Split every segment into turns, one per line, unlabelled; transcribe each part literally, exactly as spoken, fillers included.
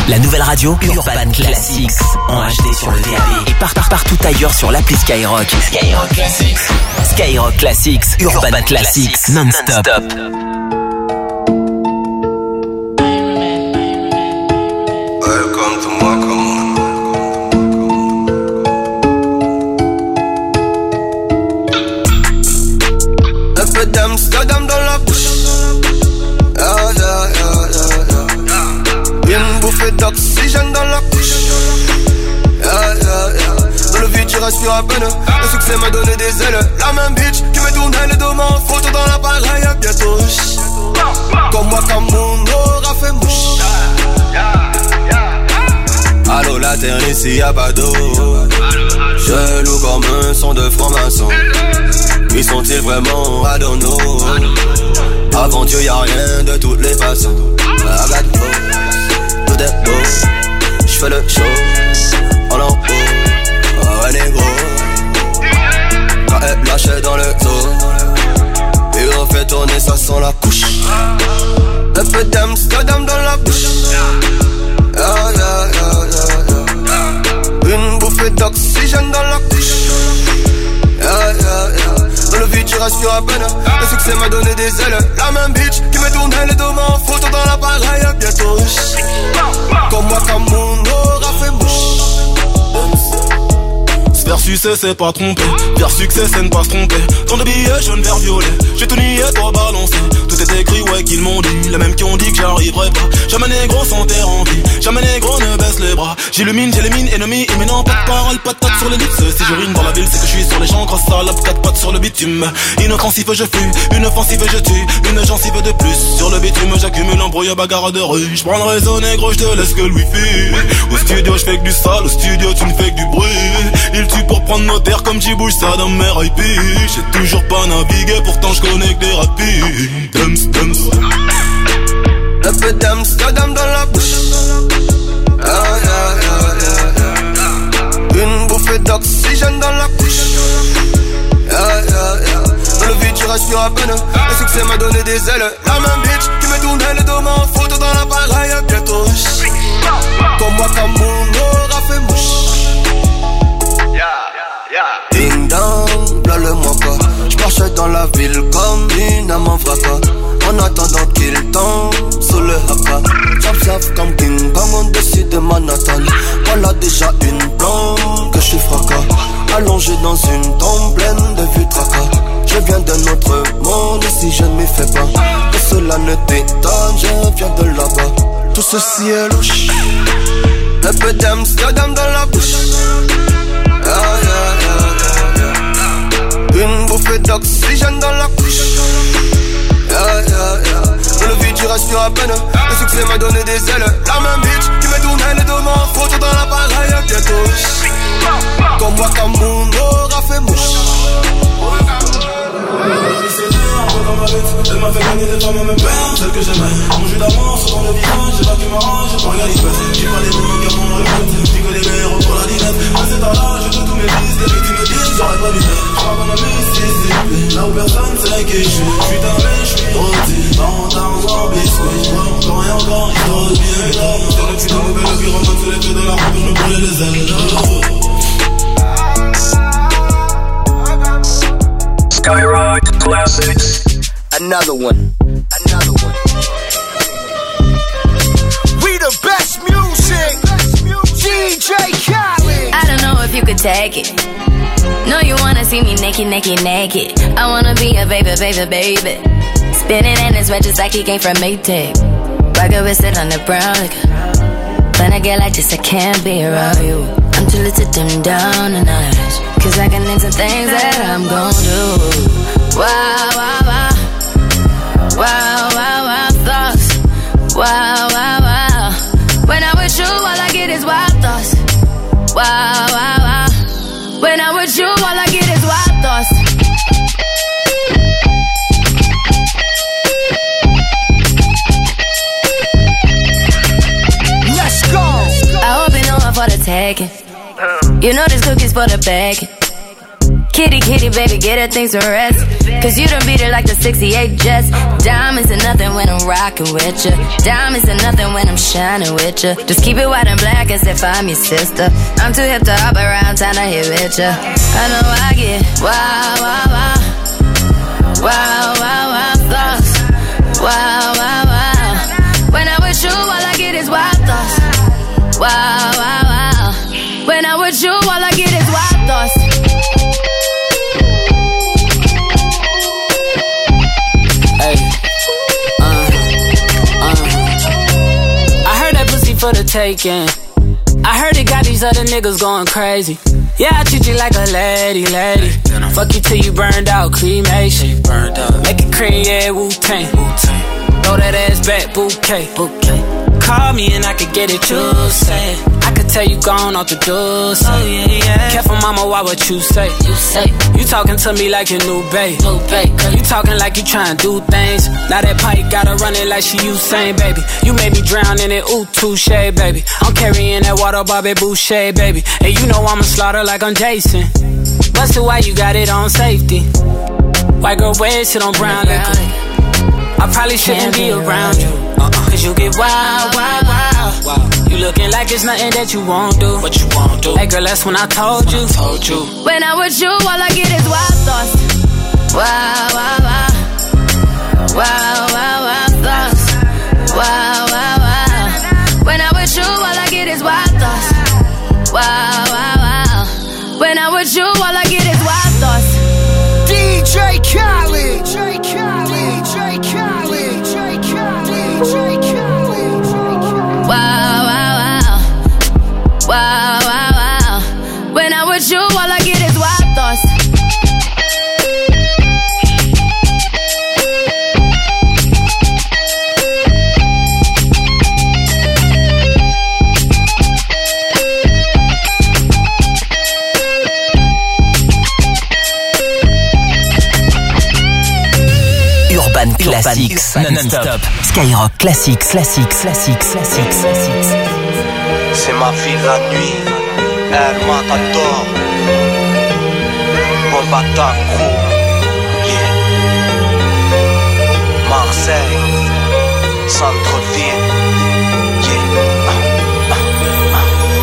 La nouvelle radio Urban Classics en H D sur le D A B et partout, partout ailleurs sur l'appli Skyrock. Skyrock Classics. Skyrock Classics, Urban, Urban Classics, Classics non-stop. non-stop.
Amsterdam dans la bouche. Yeah, yeah, yeah, yeah, yeah. Une bouffée d'oxygène dans la couche. Yeah, yeah, yeah. Dans le vide, tu respires à peine. Le succès m'a donné des ailes. La même bitch qui me tournait le dos en photo dans l'appareil. Bientôt. Comme moi, comme mon aura fait mouche. Allô, la terre ici, y'a pas d'eau. Chelou comme un son de franc-maçon. Qui sont-ils vraiment? I don't know. Avant Dieu y'a rien de toutes les façons. I got beau, tout est beau. J'fais le show, en haut. Oh ouais négro. Quand elle lâchait dans le dos. Et on fait tourner ça sans la couche. Un peu d'Amsterdam dans la bouche. Yeah, yeah, yeah, yeah, yeah. Une bouffée d'oxygène dans la couche. Yeah, yeah, yeah. Dans le vide, tu respires à peine. Le succès m'a donné des ailes. La même bitch qui me tournait le dos en photo dans l'appareil. Bientôt. Comme moi, comme mon aura fait mouche.
Vers succès c'est pas tromper, vers succès c'est ne pas se tromper. Tant de billets jaune vert violet, j'ai tout nié toi balancé. Tout est écrit ouais qu'ils m'ont dit, les mêmes qui ont dit que j'arriverai pas. Jamais négro sans terre en vie, jamais négro ne baisse les bras. J'illumine, j'élimine ennemis, imminent, pas de parole, pas de patte sur les lips. Si je rime dans la ville c'est que je suis sur les champs, grâce à la quatre pattes sur le bitume. Inoffensive je fuis, une offensive je tue, une gencive de plus. Sur le bitume j'accumule un brouillard bagarre de rue. J'prends le réseau négro, j'te laisse que le wifi. Au studio j'fais que du sale, au studio tu ne fais que du bruit. Il tue pour prendre nos terres comme j'y bouge ça dans mes I P. J'ai toujours pas navigué, pourtant je connais que des rapides. Dums, dums.
Un peu d'Amsterdam dans la bouche. Ah, yeah, yeah, yeah, yeah. Une bouffée d'oxygène dans la couche. Yeah, yeah, yeah. Dans le vide, tu respires à peine. Le succès m'a donné des ailes. La même bitch qui me tournait le dos en photo dans l'appareil. Bientôt. Comme moi, comme mon aura fait mouche. Ding dong, là le moi pas. J'marchais dans la ville comme une âme en fracas. En attendant qu'il tombe sous le haka. Chop chop comme King Kong au-dessus de Manhattan. Voilà déjà une blonde que je suis fracas. Allongé dans une tombe pleine de vues tracas. Je viens d'un autre monde ici je ne m'y fais pas. Que cela ne t'étonne, je viens de là-bas. Tout ceci est louche. Un peu d'Amsterdam dans la bouche. Yeah, yeah, yeah, yeah, yeah. Une bouffée d'oxygène dans la couche. Yeah, yeah, yeah. Dans le vide, tu respires à peine. Le succès m'a donné des ailes. La même bitch qui me tournait le dos en photo dans l'appareil. Bientôt. Comme moi, comme mon aura fait mouche.
Elle m'a fait gagner des femmes à mes peines, celles que j'aimais. Mon jus d'amour sur le visage, j'ai pas que ma rage, j'ai pas regardé l'espèce. J'ai pas les mots, car mon répète, j'ai que les meilleurs pour la dinette. À cet âge, je tous mes fils, des victimes me disent, j'aurais pas dû faire. J'crois qu'on a mis Mississippi, là où personne sait qui je suis. J'suis tamé, j'suis rôti, dans un biscuit. J'prends encore et encore, il dort bien là. C'est le putain mauvais, le pyromane sur les feux de la route, je me brûlais les ailes.
Skyrock Classics.
Another one, another one. We the best music, D J Khaled.
I don't know if you could take it. No, you wanna see me naked, naked, naked. I wanna be a baby, baby, baby. Spinning in his red just like he came from Maytag. Rocket with it on the brown liquor. When I get like this, I can't be around you. I'm too little to dim down the night. Cause I can into things that I'm gon' do. Wow, wow, wow. Wow, wow, wow, thoughts. Wow, wow, wow. When I'm with you, all I get is wild thoughts. Wow, wow, wow. When I'm with you, all I get is wild thoughts.
Let's go.
I hope you know I'm for the taking. You know this cookie's for the bag. Kitty, kitty, baby, get her things to rest. Cause you done beat it like the sixty-eight Jets. Diamonds are nothing when I'm rocking with ya. Diamonds are nothing when I'm shining with ya. Just keep it white and black as if I'm your sister. I'm too hip to hop around, time to hit with ya. I know I get wow, wow, wow. Wow, wow, wow, thoughts. Wow, wow, wow. When I'm with you, all I get is wild thoughts. Wow, wow, wow. When I'm with you, all I get is wild thoughts.
For the taking, I heard it got these other niggas going crazy. Yeah, I treat you like a lady, lady. Fuck you till you burned out, cremation. Make it cream, yeah, Wu-Tang. Throw that ass back, bouquet. Call me and I could get it, you say. I could tell you gone off the door, say. Oh, yeah, yeah. Careful, mama, why what you say? You say. You talking to me like your new babe. New babe. You talking like you trying to do things. Now that pipe gotta run it like she Usain, baby. You made me drown in it, ooh, touche, baby. I'm carrying that water, Bobby Boucher, baby. And you know I'ma slaughter like I'm Jason. Busted, why you got it on safety? White girl, red shit on brown liquor. I probably shouldn't be around you. Uh-uh. Cause you get wild, wild, wild. Wow. You looking like it's nothing that you won't do. What you won't do? Hey girl, that's when I told you. I told you.
When I'm with you, all I get is wild thoughts. Wow, wow, wow. Wow, wow, wow, thoughts. Wow, wow, wow. When I'm with you, all I get is wild thoughts. Wow, wow, wow. When I'm with you, all I get is wild thoughts.
D J Khaled. D J Khaled. D J Khaled. D J Khaled. D J Khaled.
Wow, wow, wow. Wow, wow, wow. When I'm with you, all I get is wild thoughts.
Urban Classics, non-stop. Skyrock Classics, Classics, Classics, Classics, Classics.
C'est ma ville la nuit, El Matador, Bombata Crew, yeah. Marseille, centre-ville, yeah. Ah, ah, ah.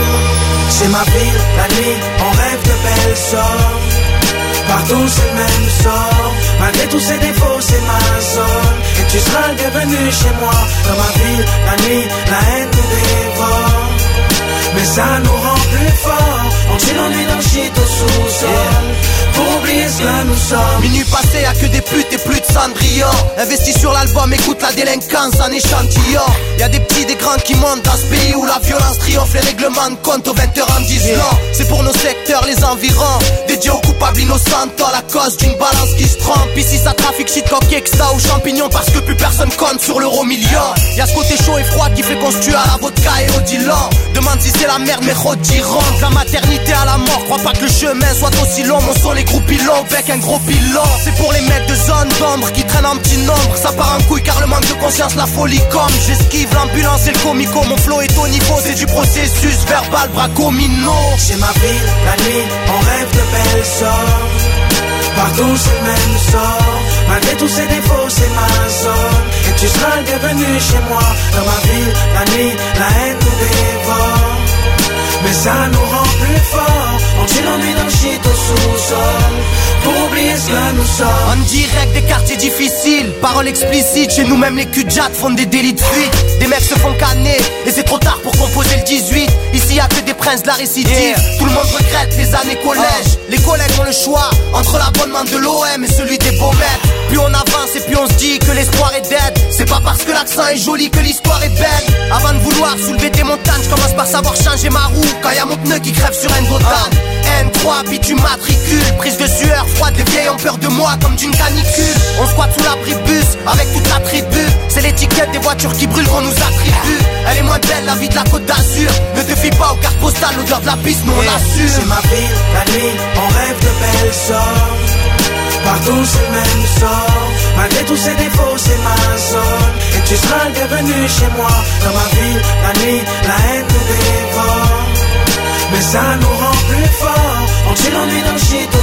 C'est ma ville la nuit, on rêve de belles sorts. Partout c'est le même sort. Malgré tous ses défauts c'est ma zone. Et tu seras le bienvenu chez moi. Dans ma ville, la nuit, la haine nous dévore. Mais ça nous rend plus forts. On tue l'ennui dans le shit au sous-sol, yeah. Pour oublier ce que nous sommes.
Minuit passé, y'a que des putes et plus de Cendrillon. Investis sur l'album, écoute la délinquance en échantillon. Y'a des petits, des grands qui montent dans ce pays où la violence triomphe, les règlements de compte aux vingt heures en dix yeah. C'est pour nos secteurs, les environs, dédiés aux coupables innocents, à la cause d'une balance qui se trompe. Ici ça trafique shit, coque, extra ou champignons, parce que plus personne compte sur l'euro million. Y'a ce côté chaud et froid qui fait qu'on se tue à la vodka et au Dylan. Demande si c'est la merde, mais rediront de la maternité à la mort. Crois pas que le chemin soit aussi long. Mon son les groupes pilons avec un gros pilon. C'est pour les mecs de zone d'ombre qui traînent en petit nombre. Ça part en couille car le manque de conscience, la folie comme j'esquive l'ambulance et le comico. Mon flow est au niveau, c'est du processus verbal bracomino.
C'est ma ville, la nuit, on rêve de belles sorts. Partout c'est le même sort. Malgré tous ses défauts c'est ma zone. Et tu seras le bienvenu chez moi. Dans ma ville, la nuit, la haine nous dévore. Mais ça nous rend plus forts. On tue l'ennui dans le shit au sous-sol. Pour oublier ce que nous sommes.
En direct des quartiers difficiles, paroles explicites. Chez nous même les culs-de-jatte font des délits de fuite. Des mecs se font canner et c'est trop tard pour composer le dix-huit. Ici y'a que des princes de la récidive, yeah. Tout le monde regrette les années collège. oh. Les collègues ont le choix entre l'abonnement de l'O M et celui des beaux mecs. Plus on avance et puis on se dit que l'espoir est dead. C'est pas parce que l'accent est joli que l'histoire est belle. Avant de vouloir soulever des montagnes, je commence par savoir changer ma roue. Quand y'a mon pneu qui crève sur un Gotham. N trois, puis tu matricules. Prise de sueur froide, les vieilles ont peur de moi comme d'une canicule. On squatte sous l'abribus avec toute la tribu. C'est l'étiquette des voitures qui brûlent qu'on nous attribue. Elle est moins belle la vie de la Côte d'Azur. Ne te fie pas aux cartes postales, l'odeur de la piste, nous yeah. on assure.
C'est ma ville, la nuit, on rêve de belles sorts. Partout c'est le même sort. Malgré tous ses défauts c'est ma zone. Et tu seras le bienvenu chez moi. Dans ma ville, la nuit, la haine nous dévore. Mais ça nous rend plus forts. On tue l'ennui dans le shit au sous-sol.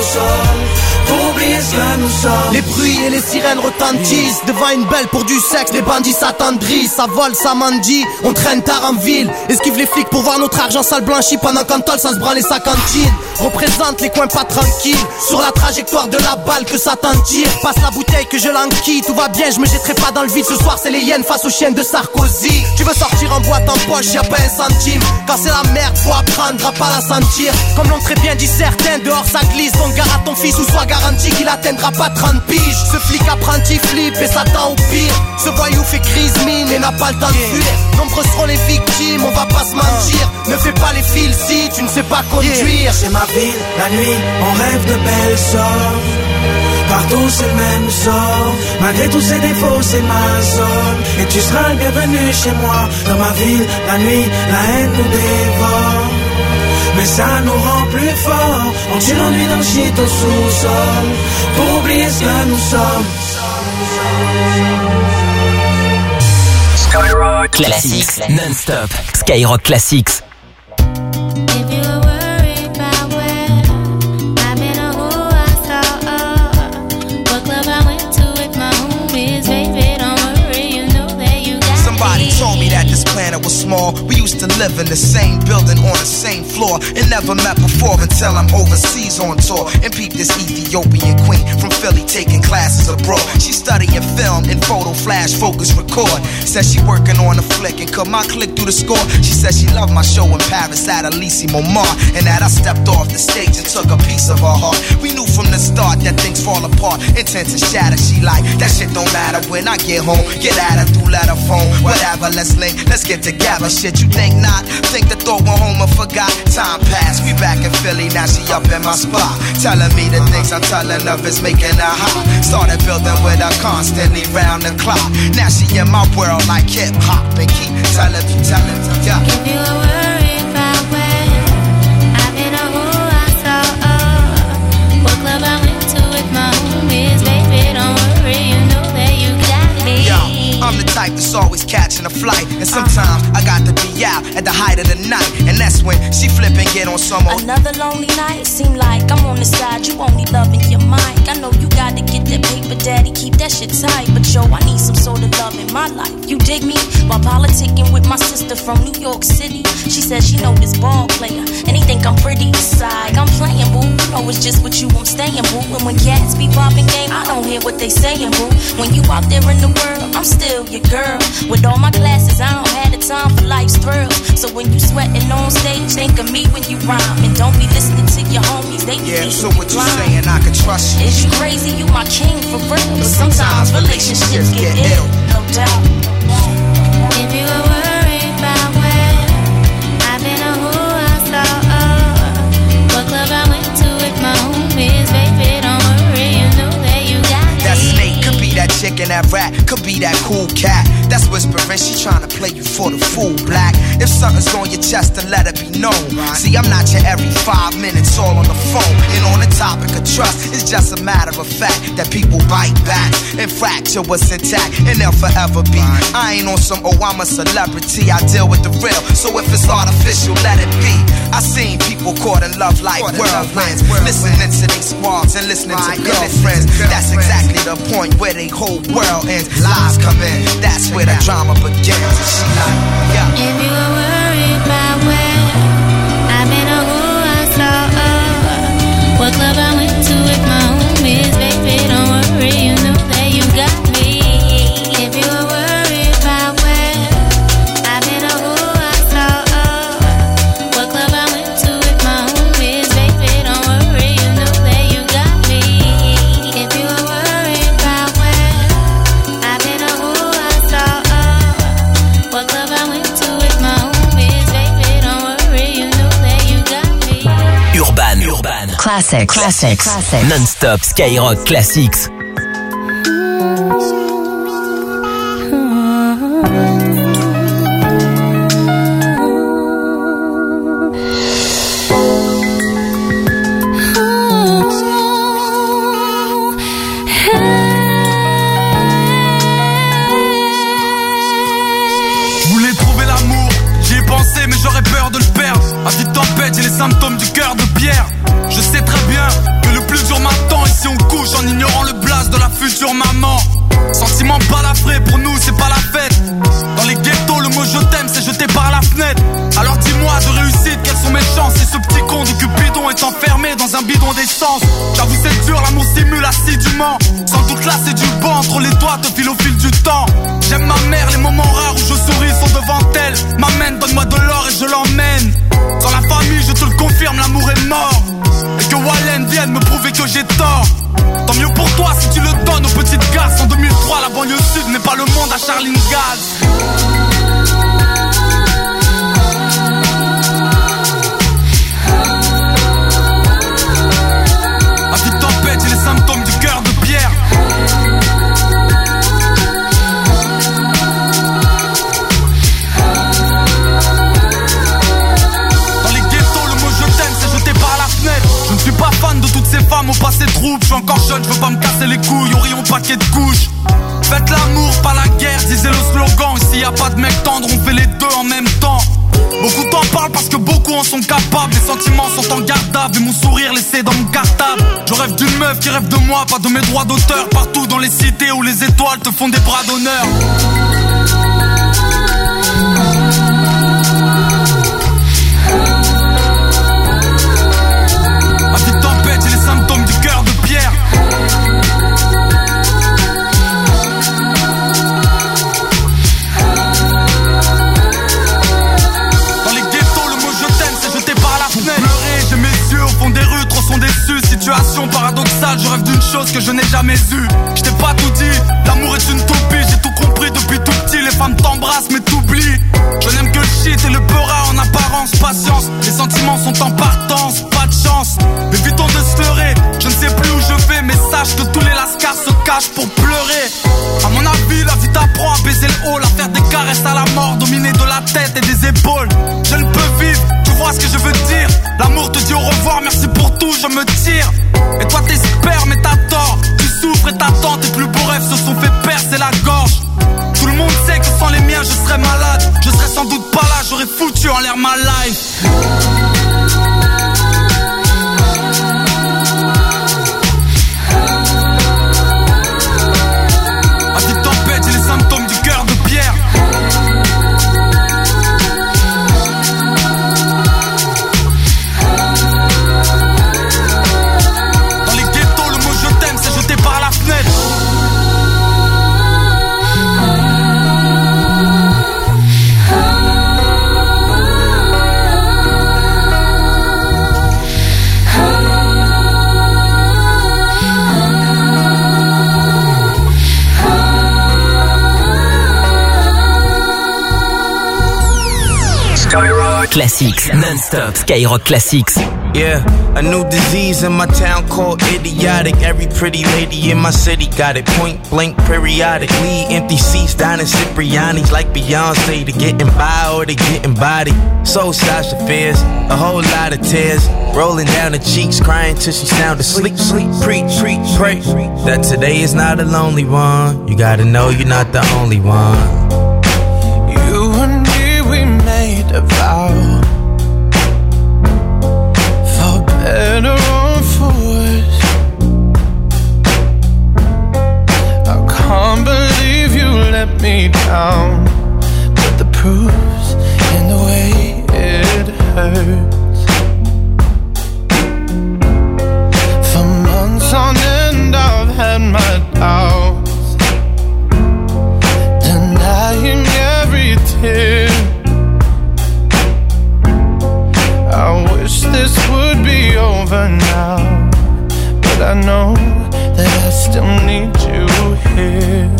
sous-sol pour oublier ce que nous sommes.
Les bruits et les sirènes retentissent devant une belle pour du sexe, les bandits s'attendrissent, ça vole, ça mendie, on traîne tard en ville, esquive les flics pour voir notre argent sale blanchi pendant qu'Antol ça se branle sa cantine. Représente les coins pas tranquilles, sur la trajectoire de la balle que Satan tire. Passe la bouteille que je l'enquille, tout va bien, je me jetterai pas dans le vide. Ce soir c'est les hyènes face aux chiennes de Sarkozy. Tu veux sortir en boîte en poche, y'a pas un centime. Quand c'est la merde, faut apprendre à pas la sentir. Comme l'ont très bien dit certains, dehors ça glisse. Donc gare à ton fils ou sois garanti qu'il atteindra pas trente piges. Ce flic apprenti flippe et s'attend au pire. Ce voyou fait crise mine et n'a pas le temps de fuir. Nombreux seront les victimes, on va pas se mentir. Ne fais pas les fils si tu ne sais pas conduire.
C'est ma ville, la nuit, on rêve de belles sorts. Partout c'est le même sort. Malgré tous ses défauts c'est ma zone. Et tu seras le bienvenu chez moi. Dans ma ville, la nuit, la haine nous dévore. Mais ça nous rend plus forts. On tue l'ennui dans le shit au sous-sol pour oublier ce que nous sommes.
Skyrock Classics non-stop. Skyrock Classics.
Somebody told me that this planet was small. We used to live in the same building on the same floor and never met before until I'm overseas on tour and peep this Ethiopian queen from Philly taking classes abroad. She studying film and photo flash focus record. Says she working on a flick and cut my click through the score. She says she loved my show in Paris at Elysée Montmartre and that I stepped off the stage and took a piece of her heart. We knew from the start that things fall apart, intent to shatter. She like, that shit don't matter when I get home. Get at her through letter phone. Whatever, let's link, let's get together. Shit, you think not? Think the thought went home and forgot. Time passed, we back in Philly, now she up in my spot. Telling me the things I'm telling her is making her hot. Started building with her constantly round the clock. Now she in my world like hip hop and keep telling me, telling me, yeah.
If you were worried about where I've been or who I saw, oh, what club I went to with my homies, baby, don't worry, you know that you got me.
Yeah. I'm the type that's always catching a flight, and sometimes I got to be out at the height of the night, and that's when she flip and get on some more.
Another lonely night, seem like I'm on the side, you only loving your mic. I know you gotta get that paper, daddy, keep that shit tight, but yo, I need some sort of love in my life. You dig me? While politicking with my sister from New York City, she says she know this ball player, and he think I'm pretty inside. I'm playing, boo, you know it's just with you I'm staying, boo. And when cats be popping game, I don't hear what they saying, boo. When you out there in the world, I'm still your girl. With all my classes, I don't have the time for life's thrills. So when you sweating on stage, think of me when you rhyme. And don't be listening to your homies, they be
yeah, so what you saying, I can trust you.
Is you crazy? You my king for real. But sometimes relationships get ill, no doubt. If you were worried about where I've been or who I saw, oh, what club I went to with my homies, baby, don't worry, you know that you got me.
That snake could be that chick and that rat, could be that cool cat. That's whispering, she tryna play you for the fool, black. If something's on your chest, then let it be known. See, I'm not your every five minutes all on the phone. And on the topic of trust, it's just a matter of fact that people bite back and fracture what's intact, and they'll forever be. I ain't on some, oh, I'm a celebrity, I deal with the real. So if it's artificial, let it be. I seen people caught in love like whirlwinds, listening to these squads and listening to girlfriends. That's exactly the point where the whole world ends. Lies come in, that's where the drama begins. And she like, yeah.
If you were worried about where I've been or who I saw, oh, what club I went to with my homies, baby, don't worry, you know that you got me. If you were worried about where I've been or who I saw, oh, what club I went to with my homies, baby, don't worry, you know that you got me. If you were worried about where I've been or who I saw, oh, what club I went to with my homies, baby, don't worry, you know that you got me.
Urban, Urban, Classic, Classic, Classic, non-stop, Skyrock Classics.
Je voulais trouver l'amour, j'y ai pensé mais j'aurais peur de le perdre. À vie de tempête, j'ai les symptômes du cœur de pierre. Je sais très bien que le plus dur m'attend. Ici on couche en ignorant le blast de la future maman. Sentiment balafré, pour nous c'est pas la fête. Dans les ghettos, le mot je t'aime c'est jeté par la fenêtre. Alors dis-moi de réussite, quelles sont mes chances si ce petit con de Cupidon est enfermé dans un bidon d'essence. J'avoue c'est dur, l'amour simule assidûment. Sans doute là c'est du banc, entre les doigts te file au fil du temps. J'aime ma mère, les moments rares où je souris sont devant elle. M'amène, donne-moi de l'or et je l'emmène. Sans la famille, je te le confirme, l'amour est mort. Et que Wallen vienne me prouver que j'ai tort. Tant mieux pour toi si tu le donnes aux petites garces. En deux mille trois, la banlieue sud n'est pas le monde à Charline Gaz. À vie de tempête, j'ai les symptômes du cœur de pierre. Je ne suis pas fan de toutes ces femmes au passé trouble. Je suis encore jeune, je veux pas me casser les couilles. On rit au paquet de couches. Faites l'amour, pas la guerre, disait le slogan. Et s'il y a pas de mec tendre, on fait les deux en même temps. Beaucoup t'en parlent parce que beaucoup en sont capables. Les sentiments sont en garde-à-vue et mon sourire laissé dans mon cartable. Je rêve d'une meuf qui rêve de moi, pas de mes droits d'auteur. Partout dans les cités où les étoiles te font des bras d'honneur. J'ai les symptômes du cœur de pierre. Dans les ghettos, le mot je t'aime c'est jeté par la fenêtre. Pleurer, j'ai mes yeux au fond des rues, trop sont déçus. Situation paradoxale, je rêve d'une chose que je n'ai jamais eue. Je t'ai pas tout dit, l'amour est une toupie. J'ai tout compris depuis tout petit, les femmes t'embrassent mais t'oublient. Je n'aime que le shit et le peura en apparence. Patience, les sentiments sont en partance, pas de chance. Évitons de se leurrer, je ne sais plus où je vais. Mais sache que tous les lascars se cachent pour pleurer. À mon avis, la vie t'apprend à baiser le haut, à faire des caresses à la mort, dominé de la tête et des épaules. Je ne peux vivre, tu vois ce que je veux dire. L'amour te dit au revoir, merci pour tout, je me tire. Et toi t'espères mais t'as tort. Tu souffres et t'attends, tes plus beaux rêves se sont fait percer la gorge. Tout le monde sait que sans les miens je serais malade. Je serais sans doute pas là, j'aurais foutu en l'air ma life. À vie de tempête, j'ai les symptômes du cœur de pierre. Dans les ghettos, le mot je t'aime c'est jeté par la fenêtre.
Classics, non-stop, Skyrock Classics.
Yeah, a new disease in my town called idiotic. Every pretty lady in my city got it point blank periodically. Empty seats down in Cipriani's like Beyonce. To getting by or to getting body. So Sasha Fierce, a whole lot of tears rolling down her cheeks, crying till she sound asleep. Sleep, preach, preach, pray that today is not a lonely one. You gotta know you're not the only one.
You and me, we made a vow. For better or for worse, I can't believe you let me down. But the proof's in the way it hurts. For months on end I've had my doubts, denying every tear. I wish this would be over now, but I know that I still need you here.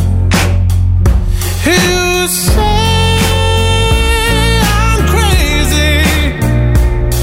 You say I'm crazy,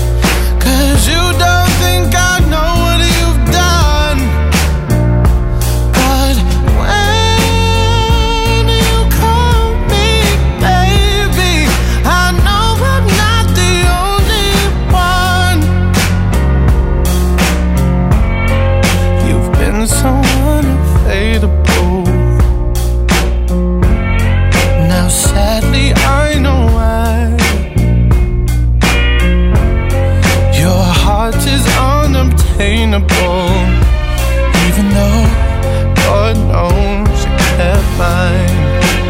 unexplainable. Even though God knows you kept mine.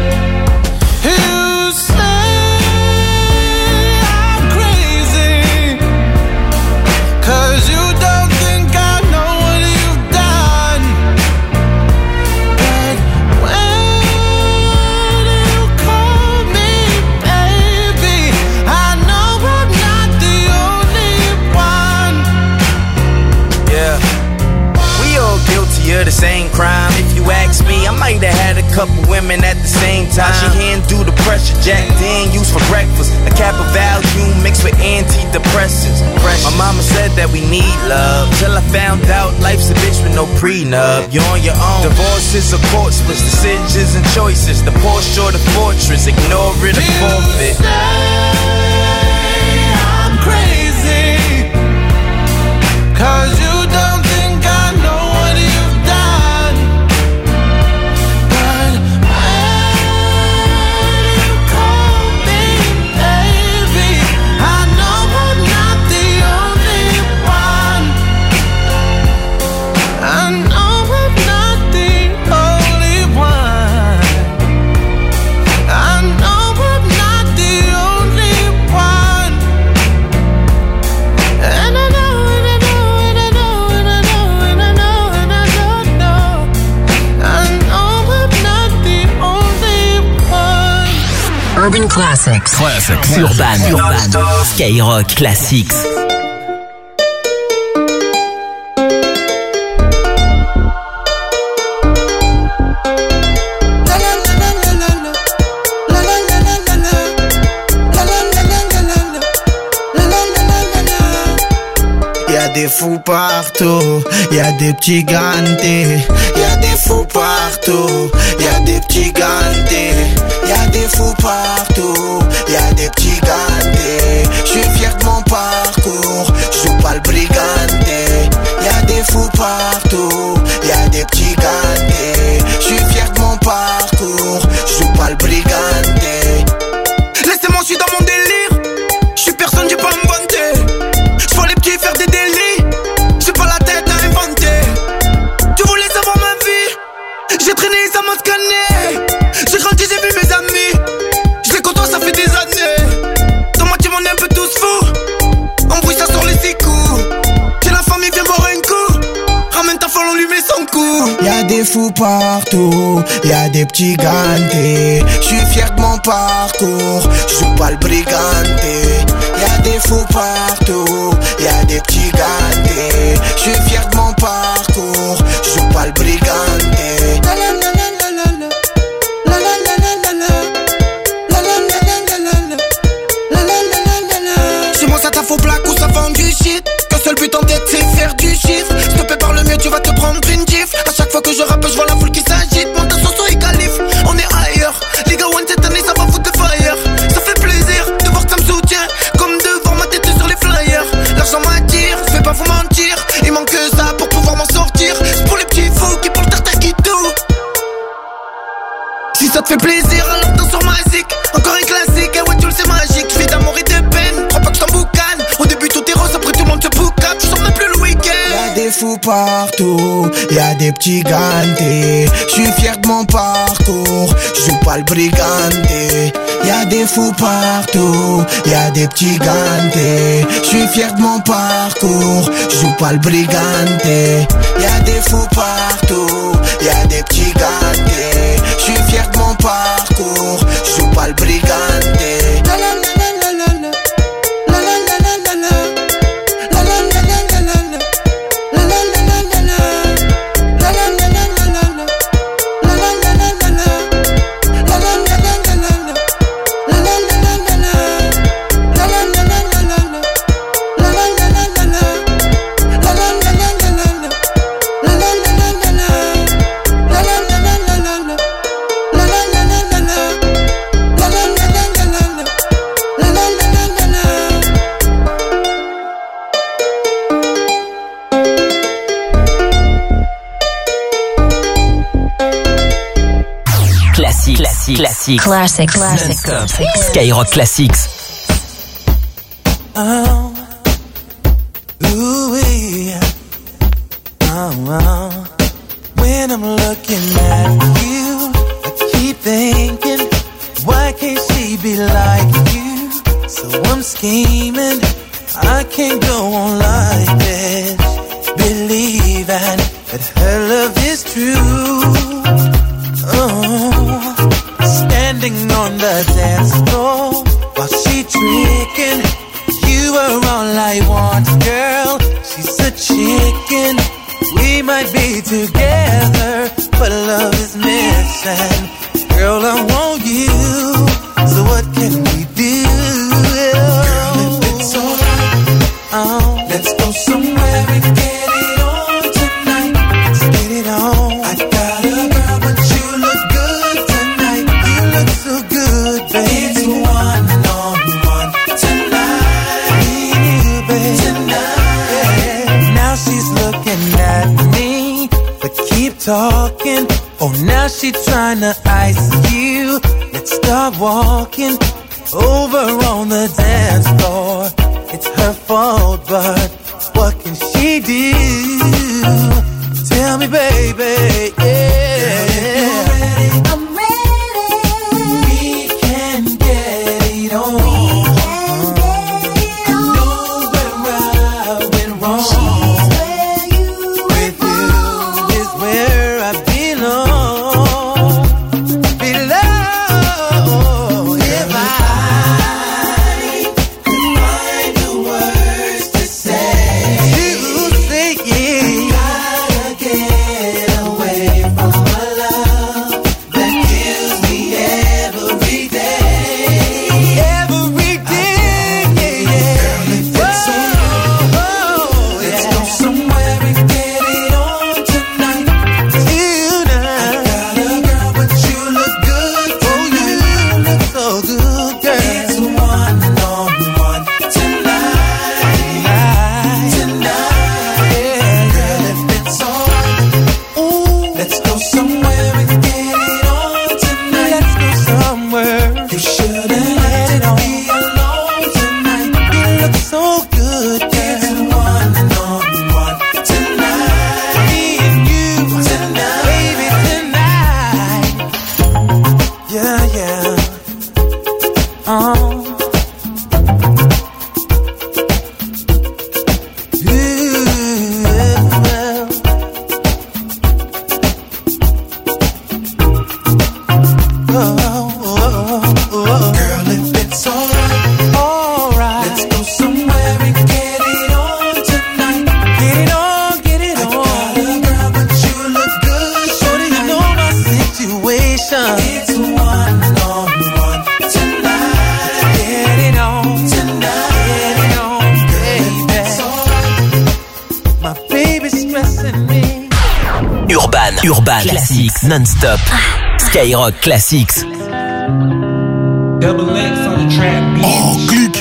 You say I'm crazy, 'cause you don't think I know what you've done. But when you call me baby, I know I'm not the only one.
Yeah, we all guilty of the same crime. If you ask me, I might have had a couple women at the same time. She handle the pressure, Jack Dan used for breakfast. A cap of Valium mixed with antidepressants. My mama said that we need love, till I found out life's a bitch with no prenup. You're on your own. Divorces or court splits, decisions and choices. The Porsche or the fortress, ignore it or forfeit.
I'm crazy, 'cause you don't think I know what you've done. But when you call me baby, I know I'm not the only one. I know I'm not the only one. I know I'm not the only one. And I know, and I know, and I know, and I know, and I know, and I don't know. I know I'm not the only one.
Urban Classics. Classics. Urban. Urban. Skyrock Classics.
Y'a des fous partout, y'a des petits gantés. Y'a des fous partout, y'a des petits gantés. Y'a des fous partout, y'a des petits gantés. J'suis fier de mon parcours, j'joue pas le briganté. Y'a des fous partout, y'a des petits gantés. J'suis fier de mon parcours, j'joue pas le briganté. Laissez-moi, j'suis dans mon délire. J'suis personne, j'ai pas à me vanter. J'vois les petits faire des délits. J'ai pas la tête à inventer. Tu voulais savoir ma vie? J'ai traîné, ça m'a scanné. J'ai grandi, j'ai vu mes amis. Je les côtoie, ça fait des années. Dans ma team, on est un peu tous fous. Embrouille, ça sort les six coups. J'ai la famille, viens boire un coup. Ramène ta folle, on lui met son coup. Y'a des fous partout, y'a des petits gantés. J'suis fier de mon parcours, j'joue pas le briganté. Y'a des fous partout, y'a des petits gantés. J'suis fier de mon parcours, j'joue pas le briganté. La la la la la la la. La la la la la la. La la la la la la. La la la la la la. Chez moi ça t'a faux black ou ça vend du shit. Qu'un seul but en tête c'est faire du chiffre. Stoppé par le mieux tu vas te prendre une gifle. A chaque fois que je rappe je vois la foule qui s'agite. Monte un soso et calife, on est ailleurs. Les gars one cette année ça va foutre de fire. Ça fait plaisir de voir que ça me soutient. Comme de voir ma tête sur les flyers. L'argent m'attire, je vais pas vous mentir. Il manque que ça pour pouvoir m'en sortir. C'est pour les petits fous qui pour le tartare qui tout. Si ça te fait plaisir alors danse sur ma zik. Encore un classique, eh ouais tu le sais magique. Je vis d'amour et de peine, crois pas que je t'en boucane. Au début tout est rose, après tout le monde se boucane. Tu sors même plus le week-end. Y'a des fous partout, y'a des petits gantés. J'suis fier de mon parcours, j'joue pas le briganté. Y'a des fous partout, y'a des petits gantés. J'suis fier de mon parcours, j'joue pas le briganté. Y'a des fous partout, y'a des petits gantés. J'suis fier de mon parcours, j'joue pas le briganté. La la la la la la la. La la la la la la. La la la la la la. La la la la la la. La la la la la la. La la la la la la. La la la la la la. La la la la la la. La la la la la la. La la la la la la. La la la la la la. La la la la la la. La la la la la la. La la la la la la. La la la la la la. La la la la la la.
Classique, classique, classique.
Classic, classic.
Skyrock Classics.
Oh, ooh, yeah.
uh, when I'm looking at you, I keep thinking, why can't she be like you? So I'm scheming, I can't go on like this, believing that her love is true. Oh, standing on the dance floor while she tricking, you are all I want, girl. She's a chicken. We might be together, but love is missing. Girl, I want you, so what can we do? Girl, if it's alright, oh, let's go somewhere and get it on tonight. Let's get it on. I got a girl, but you look good tonight. You look so good, baby. It's one on one tonight. Me and you, baby. Tonight. Yeah. Now she's looking at me, but keep talking. Oh, now she tryna ice you. Let's start walking over on the dance floor. It's her fault, but what can she do? Tell me, baby, yeah. Girl, if you're ready, I'm ready. We can get it on. We can get it on. I know where I went wrong. She's where you with belong. You is where I belong.
Urban Classics non-stop. Skyrock Classics.
Double X on the track.
Oh, clic.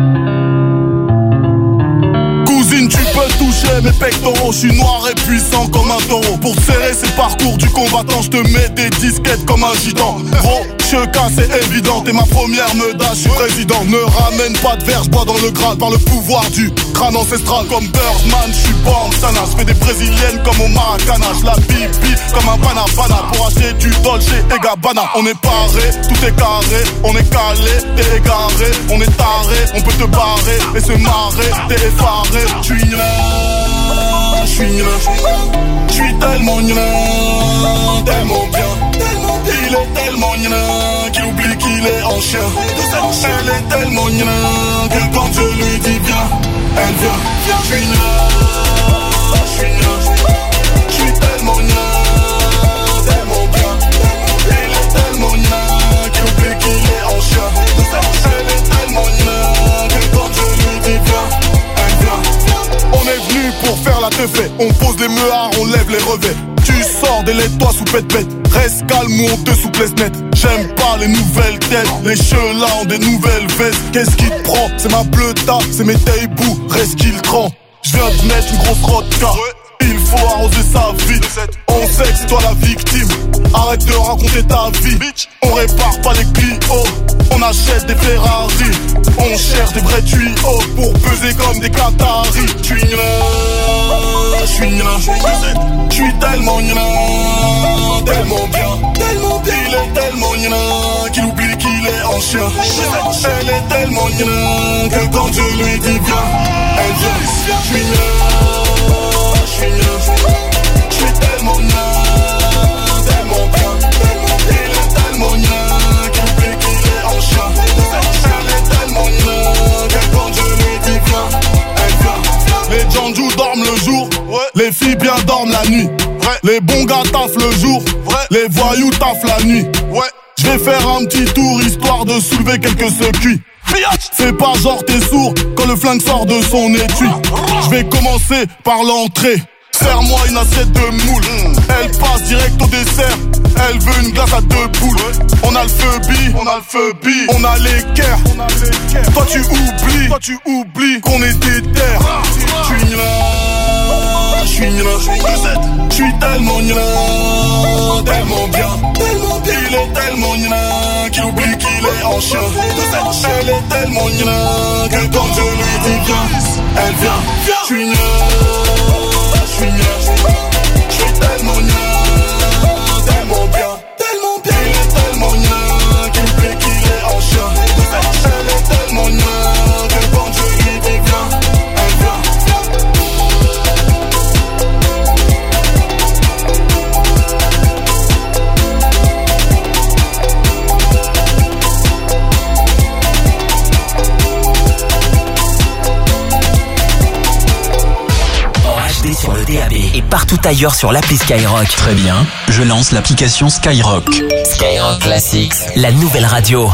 Cousine, tu peux toucher mes pectoraux. Je suis noir et puissant comme un taureau. Pour serrer c'est le parcours du combattant, je te mets des disquettes comme un gitan. Gros, Cheka, c'est évident. T'es ma première meudage, je suis président. Ne ramène pas de verre, je bois dans le crâne par le pouvoir du crâne ancestral. Comme Birdman, je suis bandana. Je fais des brésiliennes comme au Maracana. Je la bibi comme un banana pour acheter du Dolce et Gabbana. On est paré, tout est carré. On est calé, t'es égaré. On est taré, on peut te barrer et se marrer. T'es effaré, je suis nul, je suis nul. Je suis tellement nul, tellement bien. Il est tellement nul qu'il oublie qu'il est en chien. Elle est tellement nul que quand je lui dis viens, elle vient. Je suis nul, je suis nul. Je suis tellement nul, tellement bien. Il est tellement nul qu'il oublie qu'il est en chien. Elle est tellement nul que quand je lui dis viens, elle vient. On est venu pour faire la teufée. On pose les meuhards, on lève les revêts. Tu sors des laits-toi sous pète-pète. Reste calme ou on te souplesse net. J'aime pas les nouvelles têtes. Les cheveux là ont des nouvelles vestes. Qu'est-ce qui te prend? C'est ma bleuta, c'est mes taibous. Reste qu'il trempe. J'viens de mettre une grosse rodka. Il faut arroser sa vie. On sait que c'est toi la victime. Arrête de raconter ta vie. On répare pas les Clio. On achète des Ferrari. On cherche des vrais tuyaux pour peser comme des Qataris. Tu je suis nana. Je suis tellement nana, tellement bien, tellement bien. Il est tellement nana qu'il oublie qu'il est en chien. Elle est tellement nana que quand je lui dis viens, elle vient. Je suis nana, je suis nana. Je suis tellement nana, tellement bien, tellement bien. Il est tellement nana qu'il oublie qu'il est en chien. Elle est tellement nana que quand je lui dis viens, elle vient. Les Janjou dorment le jour, ouais. Les filles bien dorment la nuit. Ouais. Les bons gars taffent le jour, ouais. Les voyous taffent la nuit. Ouais. Je vais faire un petit tour histoire de soulever quelques secuits. Fais pas genre t'es sourd quand le flingue sort de son étui. Je vais commencer par l'entrée. Serre-moi une assiette de moule. Elle passe direct au dessert. Elle veut une glace à deux boules. On a le feu bi, on a le feu bi. On a l'équerre. Toi tu oublies, toi tu oublies qu'on est des terres. Je suis là, je suis là. Je suis tellement là, tellement bien, tellement bien. Il est tellement là qu'il oublie qu'il est en chien. Elle est tellement là que quand je lui dis viens, elle vient. Je suis là. Je suis là, je suis tellement là, tellement bien, tellement bien. Il est tellement là qu'il oublie qu'il est en chien. Elle est tellement là que quand je lui dis viens, elle vient.
Sur le D A B et partout ailleurs sur l'appli Skyrock.
Très bien, je lance l'application Skyrock.
Skyrock Classics, la nouvelle radio.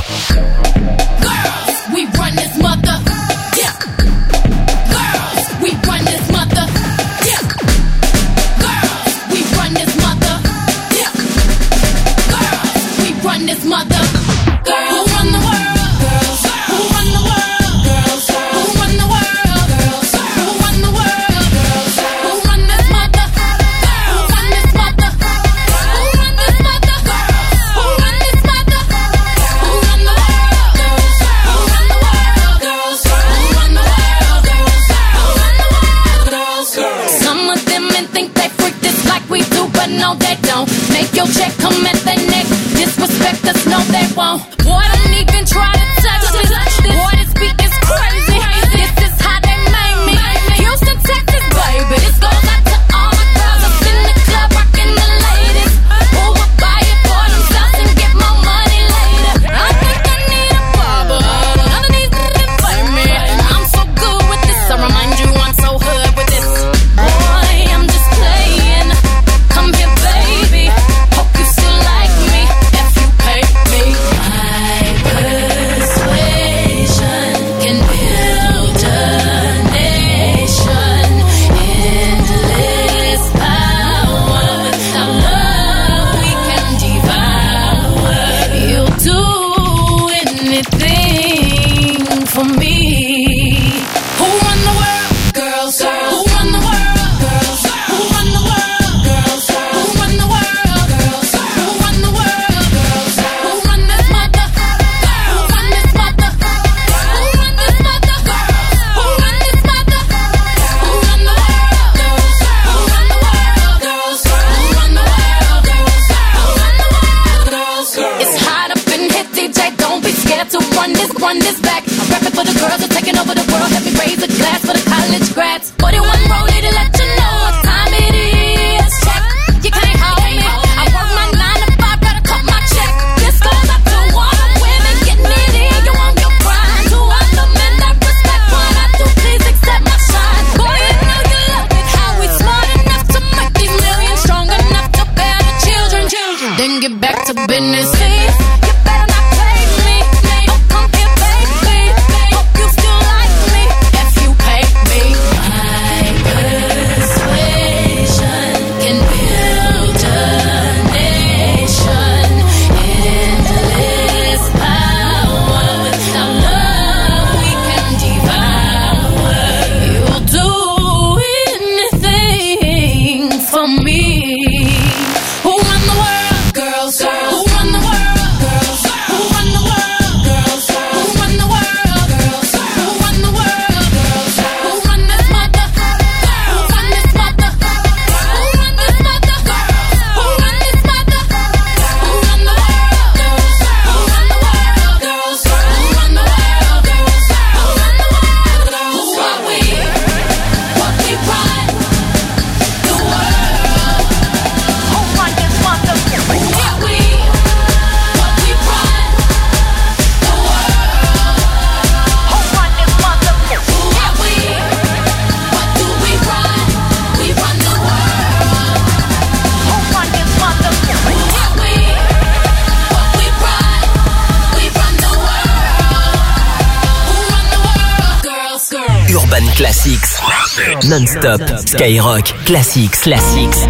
We run this mother, yeah. Girls, we run this mother, yeah. Girls, we run this mother, yeah. Girls, we run this mother. Girls, who run the world? Girls, who run the world? Girls, who run the world? Girls, who run the world? Girls, who run this mother? Who run this mother? Who run this mother? Who run this mother? Who run the world? Girls, who run the world? Girls, who run the world? Girls, who run the world? Girls, girls. Some of them men think they freak this like we do, but no they don't. Make your check come at their neck. Disrespect us, no they won't. Boy, don't even try to touch this. Boy, this beat is crazy. This is how they made me. Houston, Texas, baby. This goes out to all my girls up in the club, rocking the ladies. Who will buy it for themselves and get more money later? I think I need a barber. None of these niggas play me. I'm so good with this. I remind you I'm so hood with this. Boy, I'm just playing. Come here, baby. Hope you still like me if you pay me.
Urban Classics. Non-stop. Skyrock Classics. Classics.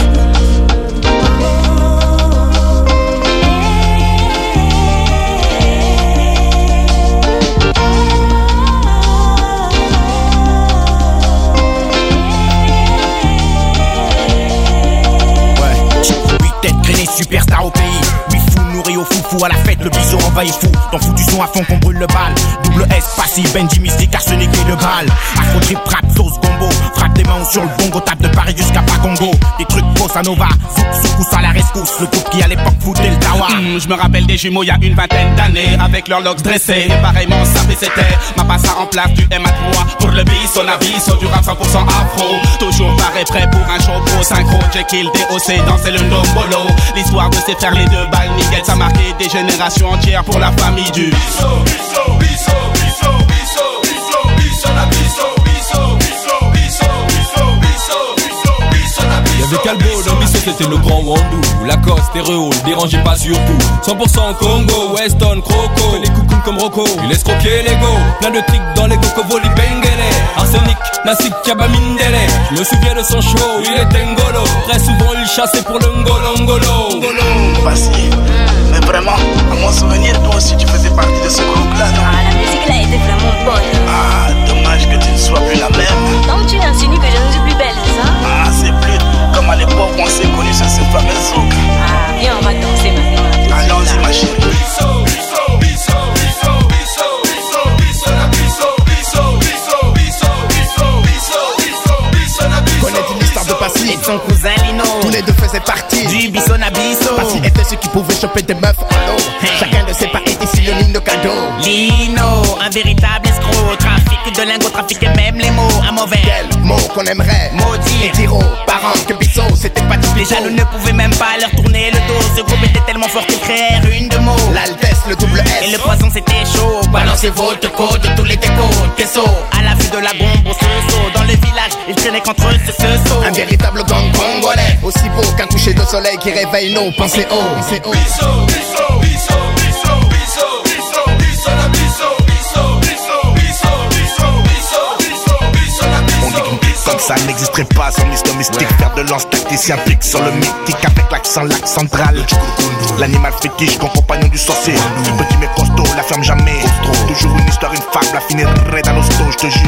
Superstar au pays, oui fou nourri au foufou à la fête, le bison envahit fou. Dans fou du son à fond qu'on brûle le bal. Double S, passif, Benji Mystique, arsenic et le bal. Afro trip, rap, sauce, combo. Frappe des mains sur le bongo, tape de Paris jusqu'à Pacongo. Des trucs bossa nova, souk soukous à la rescousse. Le groupe qui à l'époque foutait le tawa.
Mmh, je me rappelle des jumeaux il y a une vingtaine d'années, avec leurs locks dressés. Et pareillement sapé c'était ma passe en place du M à trois. Pour le bis, on aviso du rap cent pour cent afro. Toujours pareil prêt pour un show pro synchro. Jekyll, D O C, danser le ndombolo. L'histoire de ces frères les deux balles nickel, ça a marqué des générations entières pour la famille du biso, biso, biso, biso, biso, biso, biso, la biso, biso, biso, biso, biso, biso, biso, biso, la biso.
Y'avait Calbo, dans Bisso c'était le grand Wandou. Lacoste, stéréo, le dérangez pas surtout. cent pour cent Congo, Weston, Croco. Les coucounes comme Rocco, il laisse croquer l'ego. Plein de tricks dans les cocovoli bengele. Arsenic, Nassik, Kabamindele. Je me souviens de son show, il était ngolo. Très souvent il chassait pour le ngolo, ngolo.
Passy, mais vraiment, à mon souvenir, toi aussi tu faisais partie de ce groupe-là, non?
Ah, la musique là était vraiment bonne.
Ah, dommage que tu ne sois plus la même.
Donc tu insinues que je ne suis plus belle, c'est ça?
Ah, c'est plus comme à l'époque où on s'est connus sur cette fameuse zouk.
Ah, viens, on va danser maintenant.
Allons-y, ma chérie.
Biso, biso, biso, biso, biso, biso, biso, la biso, biso, biso, biso, biso, biso, biso, biso, la biso.
Connais-tu l'histoire de Passy et de son cousin Lino? Tous les deux faisaient partie du Bisso Nabisso. Passy était celui qui pouvait choper des meufs en l'eau. Chacun de ses pas était synonyme de cadeau. Lino, un véritable escroc. Trafic de lingots, trafiquait même les mots. Un mauvais quel mot qu'on aimerait maudire. Et dire aux parents que Bisso c'était pas du Les jaloux ne pouvaient même pas leur tourner le dos. Ce groupe était tellement fort qu'ils créèrent une de mots. L'Altesse, le double S. Et le poisson c'était chaud. Balancez votre code, tous les décos. Queso, à la vue de la bombe au seau. Dans le village, ils traînaient contre eux ce seau. Un véritable gang congolais. Aussi beau qu'un coucher de soleil qui réveille nos pensées haut. Bisso, bisso, bisso, bisso, bisso, bisso, bisso, la bisso, bisso, bisso, bisso, bisso, bisso, bisso, bisso, la bisso. On dit qu'une clique comme ça n'existerait pas sans Mister Mystique. Faire de lance tacticien pique sur le mythique avec l'accent lac central. L'animal fétiche, ton compagnon du sorcier. Petit mais costaud, la ferme jamais. Toujours une histoire, une fable, la finirait dans l'hosto, je te jure.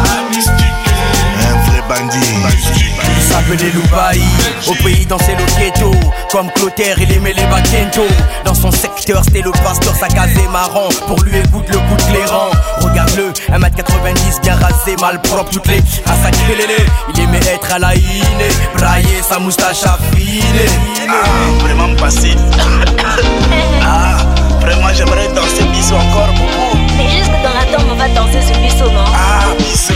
Un vrai bandit. Il s'appelait Loubaï, au pays dansait le ghetto. Comme Clotaire, il aimait les baquentos. Dans son secteur, c'était le pasteur, sa case est marrant. Pour lui, écoute le coup de clairon. Regarde-le, un mètre quatre-vingt-dix, bien rasé, mal propre, toutes les à sa crélélé. Il aimait être à la iné, brailler sa moustache affinée. Ah, vraiment passé. Ah, vraiment, j'aimerais danser Bisso encore beaucoup.
Mais juste que dans la tombe, on va danser ce Bisso, non?
Ah, Bisso.